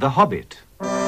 The Hobbit.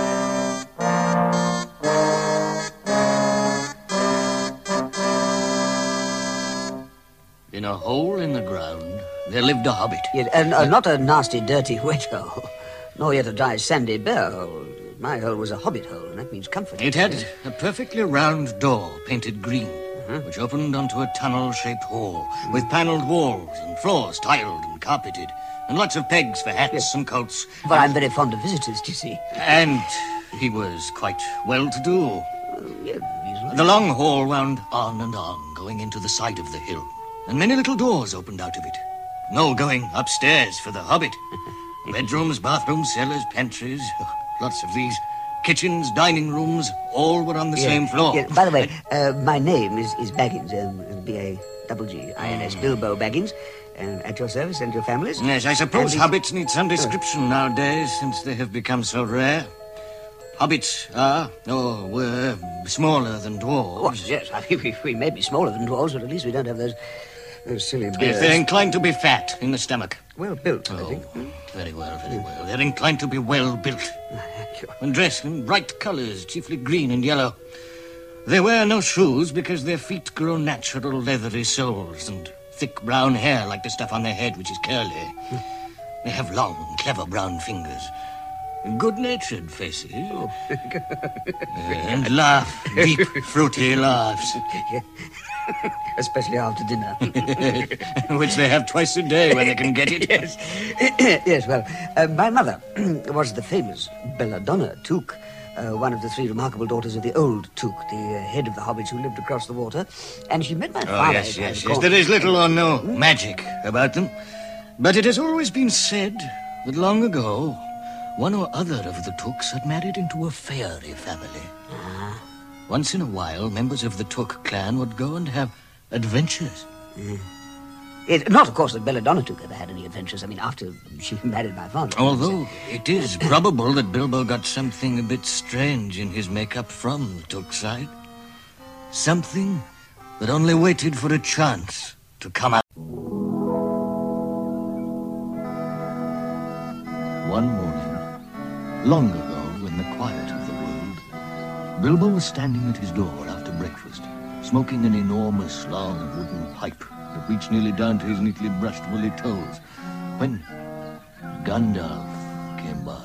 In a hole in the ground, there lived a hobbit. Yes, and not a nasty, dirty, wet hole, nor yet a dry, sandy, bare hole. My hole was a hobbit hole, and that means comfort. It had a perfectly round door, painted green, which opened onto a tunnel-shaped hall, with panelled walls and floors tiled and carpeted, and lots of pegs for hats and coats. Well, I'm very fond of visitors, do you see? And he was quite well-to-do. Yes, reasonably. The long hall wound on and on, going into the side of the hill, and many little doors opened out of it. No going upstairs for the hobbit. Bedrooms, bathrooms, cellars, pantries, lots of these. Kitchens, dining rooms, all were on the same floor. Yeah. By the way, my name is Baggins, B-A-G-G-I-N-S, Bilbo Baggins, and at your service and your family's. Yes, I suppose hobbits need some description nowadays, since they have become so rare. Hobbits are, or were, smaller than dwarves. Oh, yes, I mean, we may be smaller than dwarves, but at least we don't have those silly beards. They're inclined to be fat in the stomach. Well built, I think. Very well, very well. They're inclined to be well built. And dressed in bright colours, chiefly green and yellow. They wear no shoes because their feet grow natural leathery soles and thick brown hair like the stuff on their head, which is curly. They have long, clever brown fingers. Good-natured faces. And laugh deep, fruity laughs. Especially after dinner. Which they have twice a day when they can get it. Yes. Yes, well, my mother was the famous Belladonna Took, one of the three remarkable daughters of the old Took, the head of the hobbits who lived across the water. And she met my father. Yes. There is little or no magic about them. But it has always been said that long ago, one or other of the Tooks had married into a fairy family. Once in a while, members of the Took clan would go and have adventures. Not, of course, that Belladonna Took ever had any adventures. I mean, after she married my father. Although it is probable that Bilbo got something a bit strange in his makeup from the Took side. Something that only waited for a chance to come out. One morning, long ago, in the quiet of the world, Bilbo was standing at his door after breakfast, smoking an enormous, long wooden pipe that reached nearly down to his neatly brushed woolly toes, when Gandalf came by.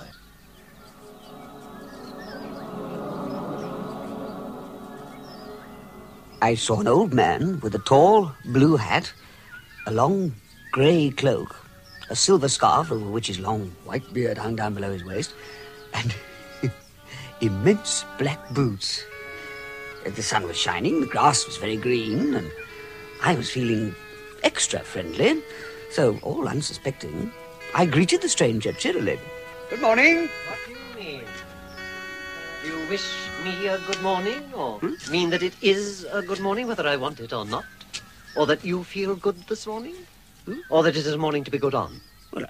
I saw an old man with a tall blue hat, a long grey cloak, a silver scarf over which his long white beard hung down below his waist, and immense black boots. The sun was shining, the grass was very green, and I was feeling extra friendly. So, all unsuspecting, I greeted the stranger cheerily. Good morning. What do you mean? Do you wish me a good morning, or mean that it is a good morning, whether I want it or not? Or that you feel good this morning? Or that it is a morning to be good on? Well,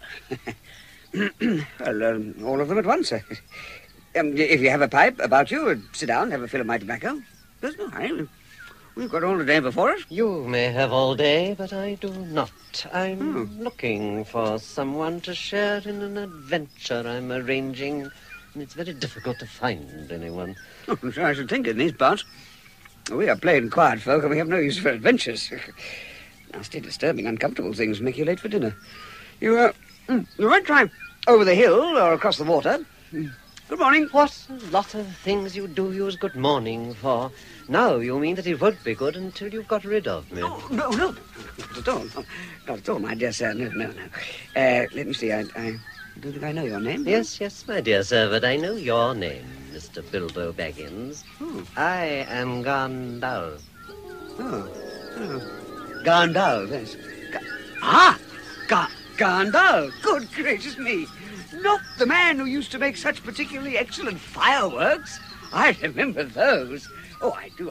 all of them at once. If you have a pipe about you, sit down, have a fill of my tobacco. There's no hurry. We've got all the day before us. You may have all day, but I do not. I'm looking for someone to share in an adventure I'm arranging, and it's very difficult to find anyone. Oh, so I should think in these parts. We are plain, quiet folk, and we have no use for adventures. Nasty, disturbing, uncomfortable things make you late for dinner. You might try over the hill or across the water. Good morning. What a lot of things you do use good morning for. Now you mean that it won't be good until you've got rid of me. Oh, no, not at all. Not at all, my dear sir. No. Let me see, I don't think I know your name. Yes, my dear sir, but I know your name, Mr. Bilbo Baggins. I am Gandalf. Oh. Gandalf, yes. Gandalf. Good gracious me. Not the man who used to make such particularly excellent fireworks. I remember those. Oh, I do.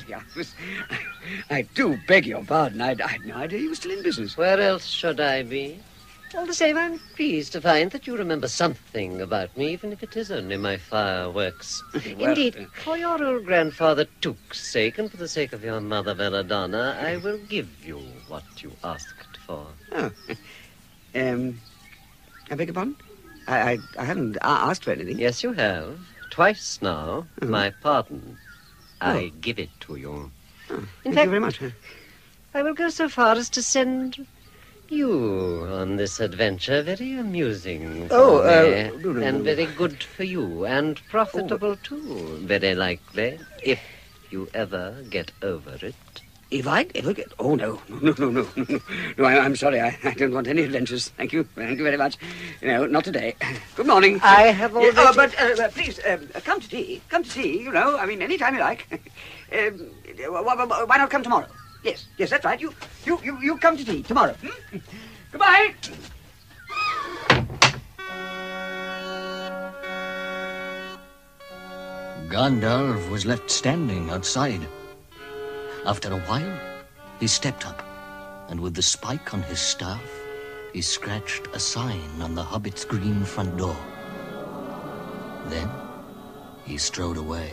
I do beg your pardon. I had no idea you were still in business. Where else should I be? All the same, I'm pleased to find that you remember something about me, even if it is only my fireworks. Well, Indeed, for your old grandfather Took's sake, and for the sake of your mother Belladonna, I will give you what you asked for. Oh. I beg your pardon? I haven't asked for anything. Yes, you have. Twice now. My pardon. I give it to you. Thank you very much. I will go so far as to send you on this adventure. Very amusing for me. And very good for you. And profitable, too. Very likely. If you ever get over it. If I ever get... Oh, no. No, I'm sorry. I don't want any adventures. Thank you. Thank you very much. No, not today. Good morning. I have already... but please, come to tea. Come to tea, you know. I mean, any time you like. Why not come tomorrow? Yes, that's right. You come to tea tomorrow. Goodbye. Gandalf was left standing outside. After a while, he stepped up, and with the spike on his staff, he scratched a sign on the hobbit's green front door. Then, he strode away.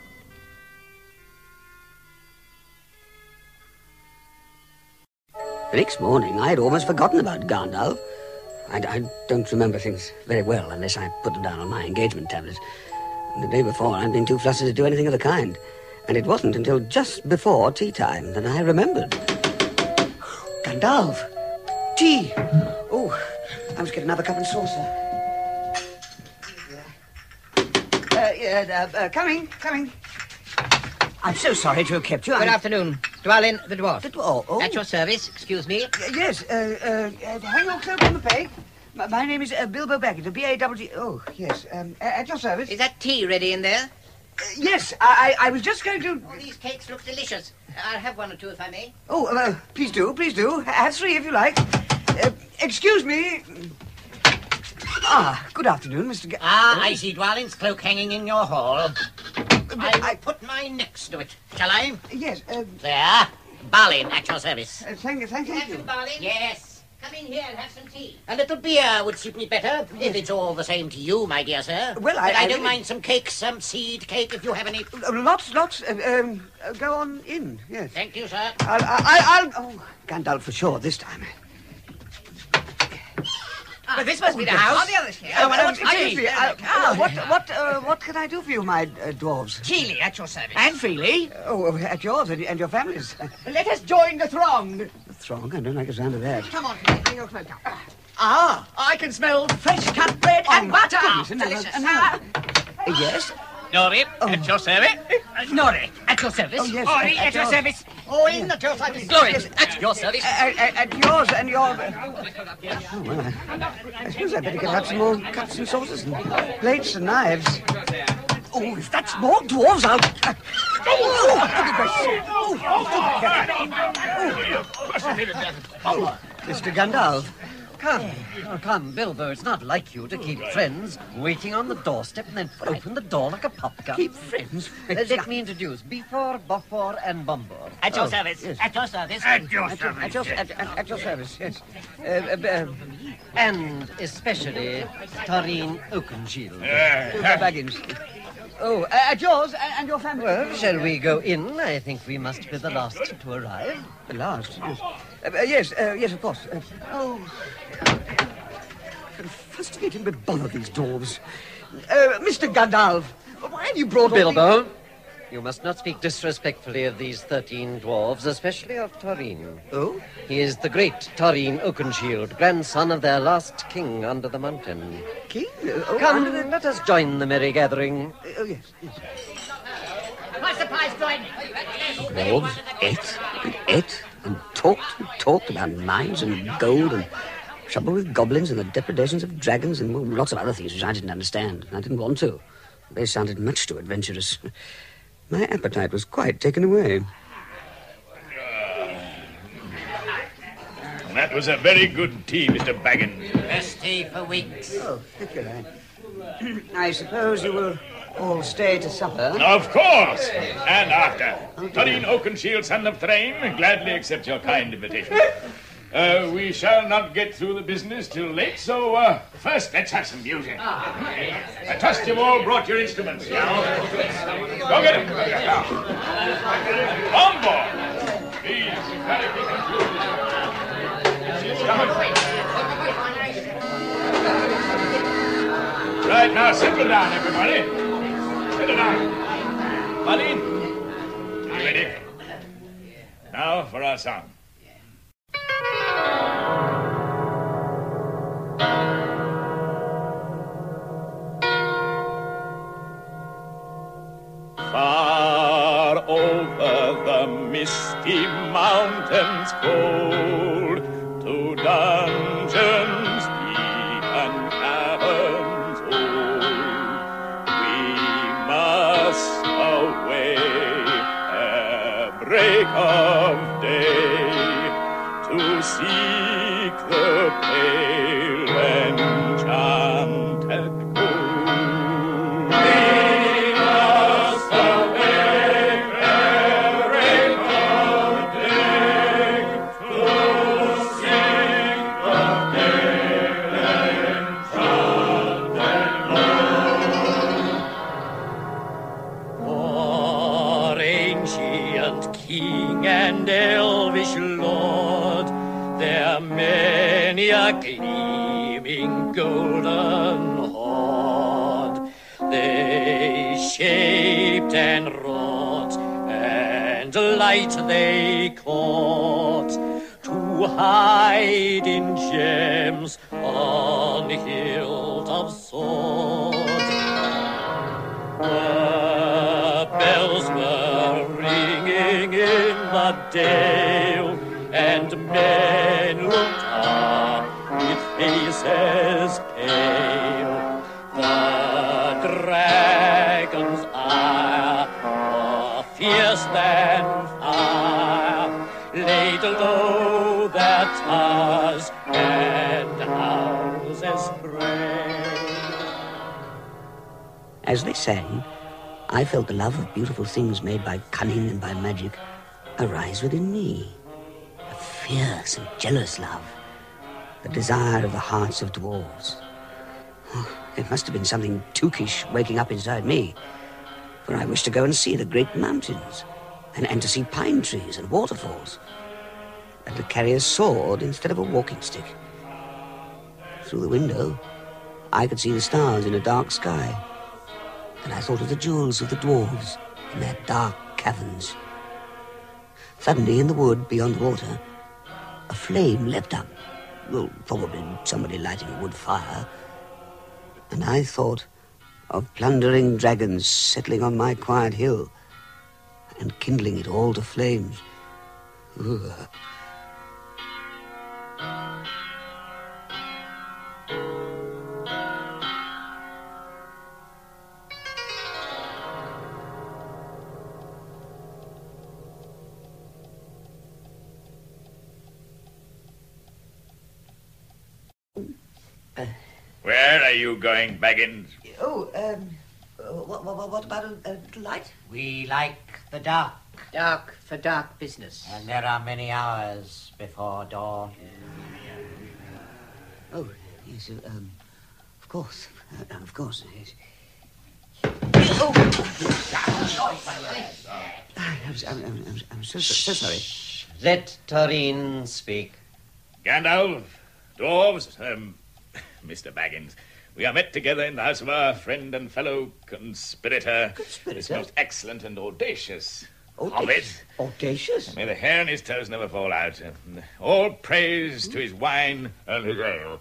The next morning, I had almost forgotten about Gandalf. I don't remember things very well unless I put them down on my engagement tablet. The day before, I'd been too flustered to do anything of the kind. And it wasn't until just before tea time that I remembered. Gandalf! Tea! Oh, I must get another cup and saucer. Coming. I'm so sorry to have kept you. Good afternoon. Dwalin the dwarf. The dwarf? Oh. At your service, excuse me. Yes, hang your cloak on the peg. My name is Bilbo Baggins, B-A-W-G... Oh, yes, at your service. Is that tea ready in there? Yes, I was just going to... Oh, these cakes look delicious. I'll have one or two if I may. Oh, please do. Have three if you like. Excuse me. Good afternoon, Mr. I see Dwalin's cloak hanging in your hall. I put mine next to it. Shall I? Yes, There. Balin, at your service. Thank you. Balin? Yes. Come in here and have some tea. A little beer would suit me better, if it's all the same to you, my dear sir. Well, I don't really... mind some cake, some seed cake, if you have any. Lots. Go on in, yes. Thank you, sir. I'll... Oh, Gandalf for sure this time. But this must be the house. On the other side. Excuse me. What can I do for you, my dwarves? Keely, at your service. And Feely, Oh, at yours and your families. let us join the throng. The throng? I don't like the sound of that. Come on, Keely, bring your cloak up. I can smell fresh cut bread and butter. Goodness, delicious. Yes? Nori, at your service. Nori, at your service. Oh, yes, Ori, at at your yours. service. Owen, at your service. Glorin, at your service. At yours and your... Oh, well, I suppose I'd better get out some more cups and saucers and plates and knives. Oh, if that's more dwarves, I'll... Mr. Gandalf. Come, Bilbo, it's not like you to keep friends waiting on the doorstep and then open the door like a popgun. Keep friends? Let me introduce Befor, Buffor, and Bumbor. At your service. yes. At your service. At your service, yes. And especially Tarin Oakenshield. Baggins. Oh, at yours and your family. Well, shall we go in? I think we must be the last to arrive. The last, yes. Yes, of course. I'm frustrated with both of these dwarves. Mr. Gandalf, why have you brought Bilbo, you must not speak disrespectfully of these 13 dwarves, especially of Tarin. Oh? He is the great Tarin Oakenshield, grandson of their last king under the mountain. King? Come, let us join the merry gathering. Oh, yes. My supplies join. Dwarves ate and talked about mines and gold and trouble with goblins and the depredations of dragons and lots of other things which I didn't understand. I didn't want to. They sounded much too adventurous. My appetite was quite taken away. That was a very good tea, Mr. Baggins. Best tea for weeks. Oh, thank you, lad. I suppose you will all stay to supper. Of course. And after. Tarin Oakenshield, son of Thrain, gladly accept your kind invitation. We shall not get through the business till late, so first let's have some music. I trust you've all brought your instruments. Go get them. On board. Please, She's coming. Right, now settle down, everybody. Settle down. Buddy, you ready? Now for our song. Far over the misty mountains cold, to dungeons deep and caverns old, we must away ere break of day to seek the pale enchanted gold. And elvish lord, there many a gleaming golden hoard they shaped and wrought, and light they caught to hide in gems on hilt of sword. The bells were ringing in the dale, and men looked up with faces pale. The dragon's ire, more fierce than fire, laid low their towers and houses brave. As they sang, I felt the love of beautiful things made by cunning and by magic arise within me. A fierce and jealous love, the desire of the hearts of dwarves. Oh, it must have been something tookish waking up inside me, for I wished to go and see the great mountains, and to see pine trees and waterfalls, and to carry a sword instead of a walking stick. Through the window, I could see the stars in a dark sky, and I thought of the jewels of the dwarves in their dark caverns. Suddenly, in the wood beyond the water, a flame leapt up. Well, probably somebody lighting a wood fire. And I thought of plundering dragons settling on my quiet hill and kindling it all to flames. Ugh. Where are you going, Baggins? Oh, what about a little light? We like the dark, Dark for dark business. and there are many hours before dawn. Oh, yes, of course. Of course, yes. I'm so sorry. Let Tareen speak. Gandalf, dwarves, Mr. Baggins, we are met together in the house of our friend and fellow conspirator. This most excellent and audacious hobbit. Audacious? May the hair on his toes never fall out. All praise to his wine and his ale.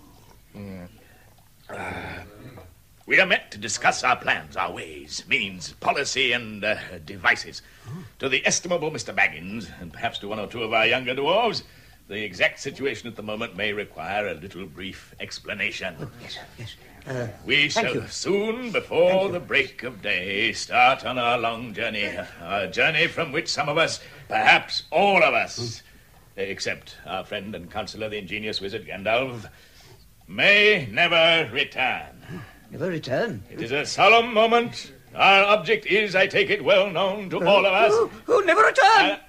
We are met to discuss our plans, our ways, means, policy, and devices. To the estimable Mr. Baggins, and perhaps to one or two of our younger dwarves, the exact situation at the moment may require a little brief explanation. Oh, yes. We shall soon, before the break of day, start on our long journey. A journey from which some of us, perhaps all of us, except our friend and counselor, the ingenious wizard Gandalf, may never return. Never return? It is a solemn moment. Our object is, I take it, well known to all of us. Never return!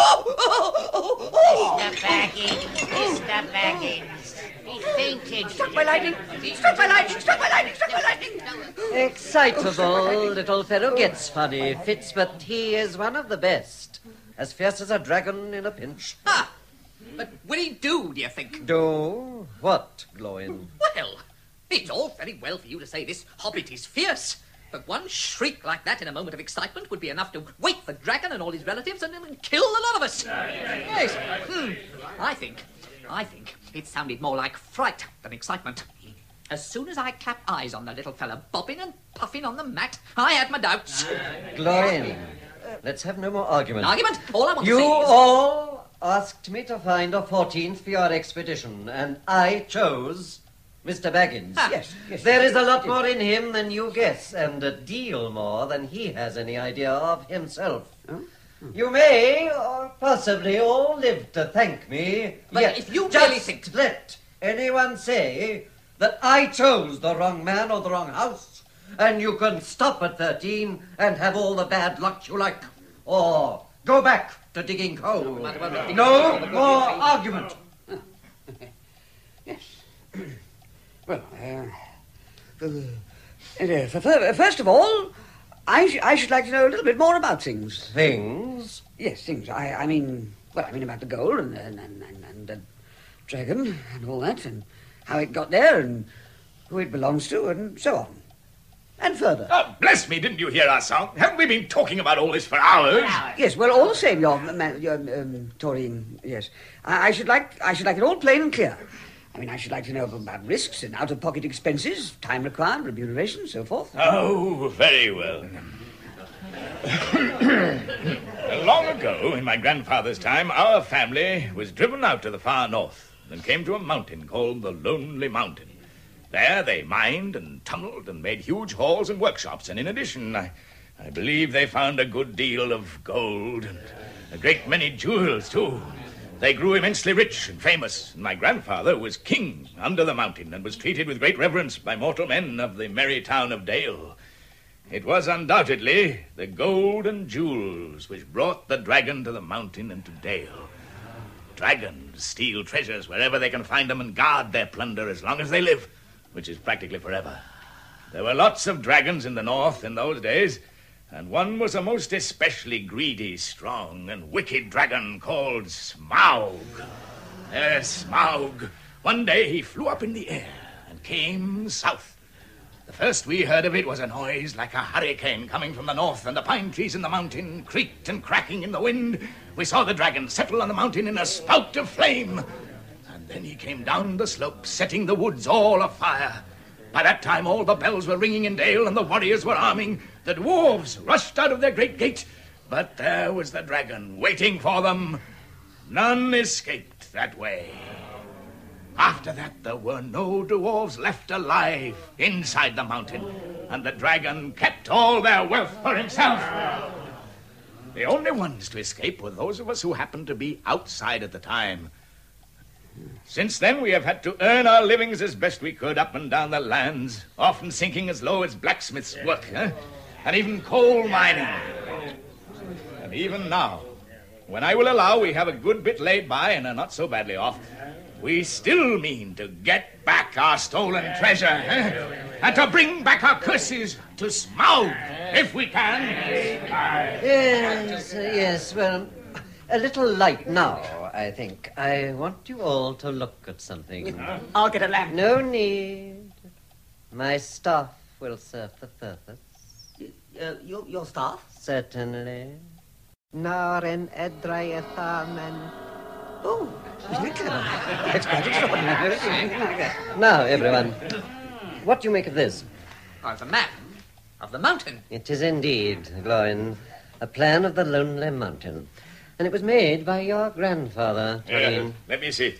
Mr. Baggins, he fainted. Struck by lightning! Struck by lightning! Struck by lightning! Struck by lightning! Excitable little fellow gets funny fits, but he is one of the best. As fierce as a dragon in a pinch. But will he do you think? Do what, Glowin? Well, It's all very well for you to say this hobbit is fierce, but one shriek like that in a moment of excitement would be enough to wake the dragon and all his relatives and kill a lot of us. Yes. I think it sounded more like fright than excitement. As soon as I clapped eyes on the little fella bobbing and puffing on the mat, I had my doubts. Gloin, let's have no more argument. Argument? All I want You to say is... all asked me to find a 14th for your expedition, and I chose Mr. Baggins. Yes. There is a lot more in him than you guess, and a deal more than he has any idea of himself. You may, or possibly, all live to thank me. But yet if you just really think... let anyone say that I chose the wrong man or the wrong house, and you can stop at 13 and have all the bad luck you like, or go back to digging coal. No more argument. Yes. Well, first of all, I should like to know a little bit more about things. Things? Yes, things. I mean about the gold and the dragon and all that, and how it got there, and who it belongs to, and so on. And further. Oh, bless me, didn't you hear our song? Haven't we been talking about all this for hours? Yes, well, all the same, your Taurine, yes. I should like it all plain and clear. I mean, I should like to know about risks and out-of-pocket expenses, time required, remuneration, so forth. Oh, very well. Long ago, in my grandfather's time, our family was driven out to the far north and came to a mountain called the Lonely Mountain. There they mined and tunneled and made huge halls and workshops, and in addition, I believe they found a good deal of gold and a great many jewels, too. They grew immensely rich and famous, and my grandfather was king under the mountain and was treated with great reverence by mortal men of the merry town of Dale. It was undoubtedly the gold and jewels which brought the dragon to the mountain and to Dale. Dragons steal treasures wherever they can find them and guard their plunder as long as they live, which is practically forever. There were lots of dragons in the north in those days, and one was a most especially greedy, strong, and wicked dragon called Smaug. Yes, Smaug. One day he flew up in the air and came south. The first we heard of it was a noise like a hurricane coming from the north, and the pine trees in the mountain creaked and cracking in the wind. We saw the dragon settle on the mountain in a spout of flame. And then he came down the slope, setting the woods all afire. By that time, all the bells were ringing in Dale, and the warriors were arming. The dwarves rushed out of their great gate, but there was the dragon waiting for them. None escaped that way. After that, there were no dwarves left alive inside the mountain, and the dragon kept all their wealth for himself. The only ones to escape were those of us who happened to be outside at the time. Since then, we have had to earn our livings as best we could up and down the lands, often sinking as low as blacksmith's work, and even coal mining. And even now, when I will allow we have a good bit laid by and are not so badly off, we still mean to get back our stolen treasure, and to bring back our curses to Smaug, if we can. Yes, well, a little light now, I think. I want you all to look at something. I'll get a lamp. No need. My staff will serve the purpose. Your staff? Certainly. Naren Edrayathamen. Oh, isn't it clever? That's quite extraordinary. Now, everyone, what do you make of this? Of the map of the mountain. It is indeed, Gloin, a plan of the Lonely Mountain. And it was made by your grandfather. Let me see.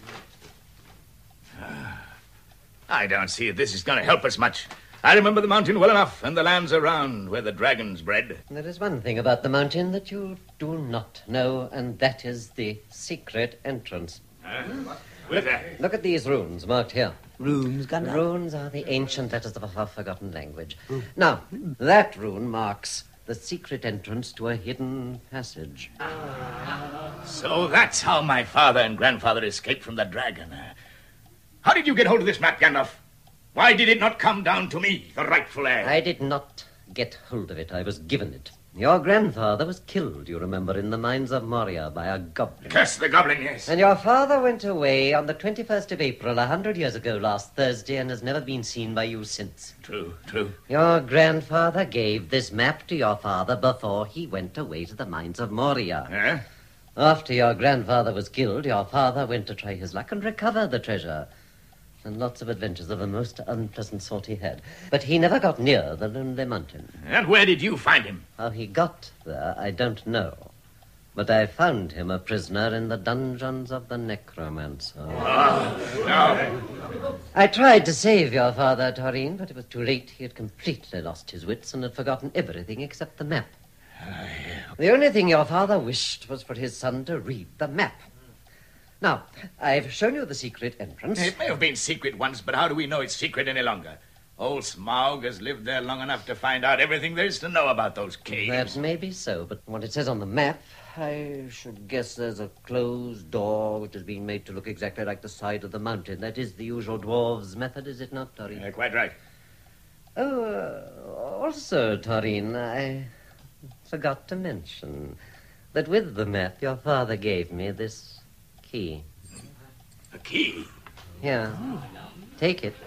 I don't see if this is going to help us much. I remember the mountain well enough, and the lands around where the dragons bred. There is one thing about the mountain that you do not know, and that is the secret entrance. Where's that? Look at these runes marked here. Runes, Gandalf? Runes are the ancient letters of a half-forgotten language. Now, that rune marks the secret entrance to a hidden passage. So that's how my father and grandfather escaped from the dragon. How did you get hold of this map, Gandalf? Why did it not come down to me, the rightful heir? I did not get hold of it. I was given it. Your grandfather was killed, you remember, in the mines of Moria by a goblin. Curse the goblin, yes. And your father went away on the 21st of April, 100 years ago last Thursday, and has never been seen by you since. True, true. Your grandfather gave this map to your father before he went away to the mines of Moria. Eh? After your grandfather was killed, your father went to try his luck and recover the treasure. And lots of adventures of a most unpleasant sort he had. But he never got near the Lonely Mountain. And where did you find him? How he got there, I don't know. But I found him a prisoner in the dungeons of the Necromancer. Oh, no. I tried to save your father, Taurine, but it was too late. He had completely lost his wits and had forgotten everything except the map. The only thing your father wished was for his son to read the map. Now, I've shown you the secret entrance. It may have been secret once, but how do we know it's secret any longer? Old Smaug has lived there long enough to find out everything there is to know about those caves. That may be so, but what it says on the map, I should guess there's a closed door which has been made to look exactly like the side of the mountain. That is the usual dwarves' method, is it not, Taurine? Quite right. Also, Taurine, I forgot to mention that with the map your father gave me this key. A key? Yeah. Take it.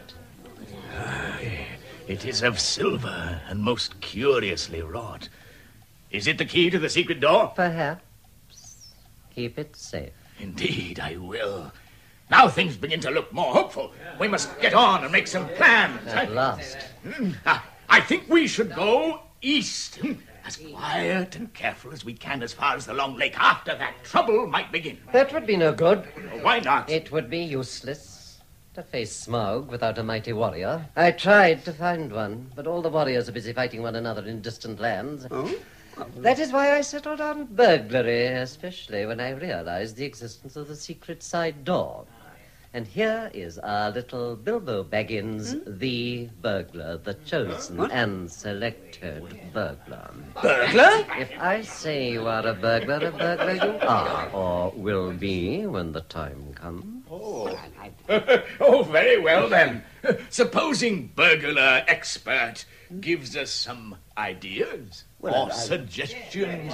It is of silver and most curiously wrought. Is it the key to the secret door? Perhaps. Keep it safe. Indeed, I will. Now things begin to look more hopeful. We must get on and make some plans. At last. I think we should go east. As quiet and careful as we can as far as the Long Lake. After that, trouble might begin. That would be no good. Why not? It would be useless to face Smaug without a mighty warrior. I tried to find one, but all the warriors are busy fighting one another in distant lands. Oh? That is why I settled on burglary, especially when I realized the existence of the secret side door. And here is our little Bilbo Baggins, the burglar, the chosen and selected burglar. Burglar? If I say you are a burglar you are, or will be when the time comes. Oh, very well then. Supposing burglar expert gives us some ideas or suggestions.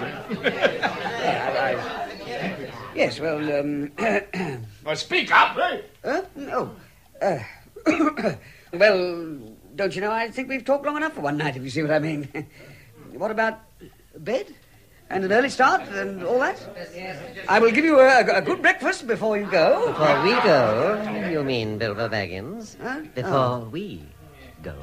Yes, well, Well, speak up, eh? Well, don't you know, I think we've talked long enough for one night, if you see what I mean. What about bed? And an early start and all that? I will give you a good breakfast before you go. Before we go, you mean Bilbo Baggins? Huh? Before we go.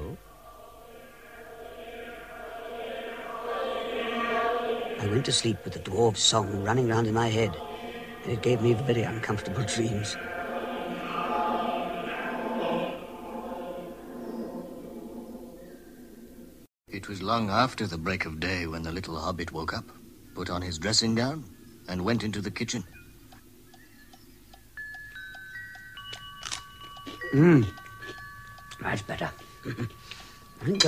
I went to sleep with the dwarf's song running round in my head, and it gave me very uncomfortable dreams. It was long after the break of day when the little hobbit woke up, put on his dressing gown, and went into the kitchen. That's better. I think,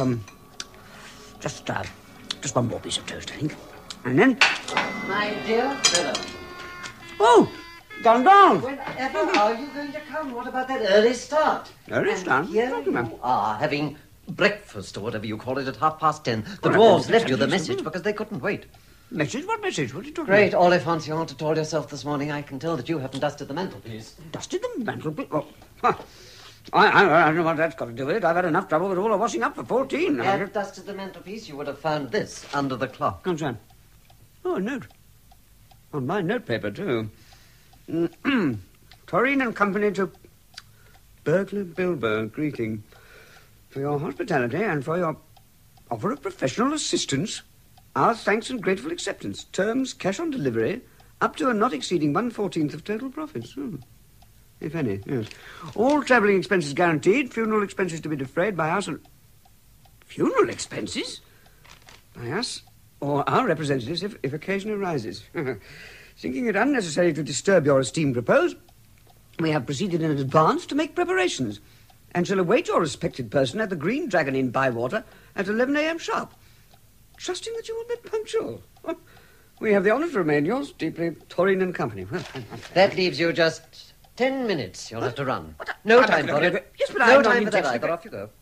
just one more piece of toast, I think. And then... My dear fellow. Oh, gone down. Whenever are you going to come? What about that early start? Early start? Here What do you mean? you are, having breakfast or whatever you call it at 10:30. The dwarves left you the message because they couldn't wait. Message? What message? What are you talking Great about? Oliphant, you ought to told yourself this morning. I can tell that you haven't dusted the mantelpiece. Dusted the mantelpiece? Oh, huh. I don't know what that's got to do with it. I've had enough trouble with all the washing up for 14. Had you dusted the mantelpiece, you would have found this under the clock. Comes on. Oh, a note. On my notepaper, too. Taurine and Company to Burglar Bilbo, greeting. For your hospitality and for your offer of professional assistance, our thanks and grateful acceptance. Terms, cash on delivery, up to and not exceeding 1/14 of total profits. If any, yes. All travelling expenses guaranteed, funeral expenses to be defrayed by us and... Funeral expenses? By us or our representatives if occasion arises. Thinking it unnecessary to disturb your esteemed repose, we have proceeded in advance to make preparations and shall await your respected person at the Green Dragon Inn, Bywater, at 11 a.m. sharp, trusting that you will be punctual. We have the honour to remain yours deeply, Taurine and Company. That leaves you just 10 minutes. You'll have to run. No time for it. Yes, but no time for that either. Off you go.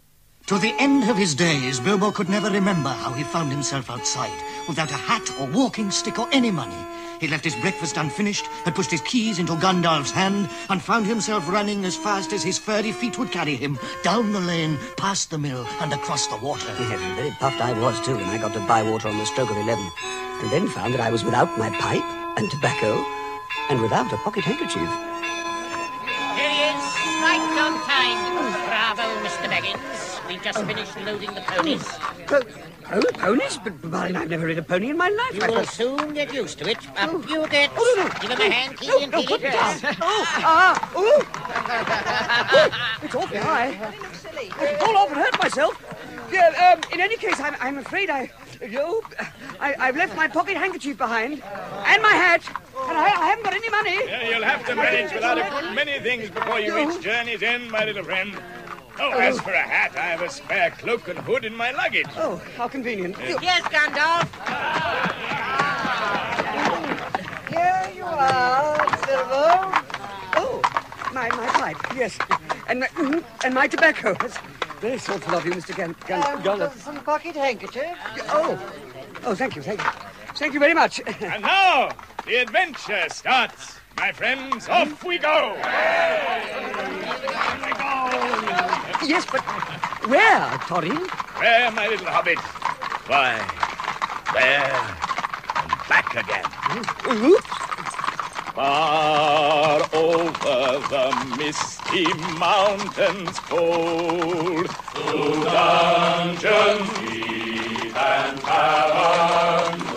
To the end of his days, Bilbo could never remember how he found himself outside, without a hat or walking stick or any money. He left his breakfast unfinished, had pushed his keys into Gandalf's hand, and found himself running as fast as his furry feet would carry him, down the lane, past the mill, and across the water. Yes, and very puffed I was, too, when I got to Bywater on the stroke of 11, and then found that I was without my pipe and tobacco, and without a pocket handkerchief. Here he is, right on time. Bravo, Mr. Baggins. We've just finished loading the ponies. Ponies? But Marlin, I've never rid a pony in my life. You will soon get used to it. Up you get. Oh, no. Give him a hand, Keely, and put it down. It's awfully high. I fall off and hurt myself. Yeah, in any case, I'm afraid I've left my pocket handkerchief behind, and my hat, and I haven't got any money. Yeah, you'll have to manage without a good many things before you reach journey's end, my little friend. Oh, as for a hat, I have a spare cloak and hood in my luggage. Oh, how convenient. Yes, Gandalf. Here you are, Bilbo. Oh, my pipe, yes. And my tobacco. That's very thoughtful of you, Mr. Gandalf. Some pocket handkerchief. Oh, thank you. Thank you very much. And now, the adventure starts. My friends, off we go. Yes, but where, Thorin? Where, my little hobbit? Why, there and back again. Far over the misty mountains cold, through dungeons deep and caverns,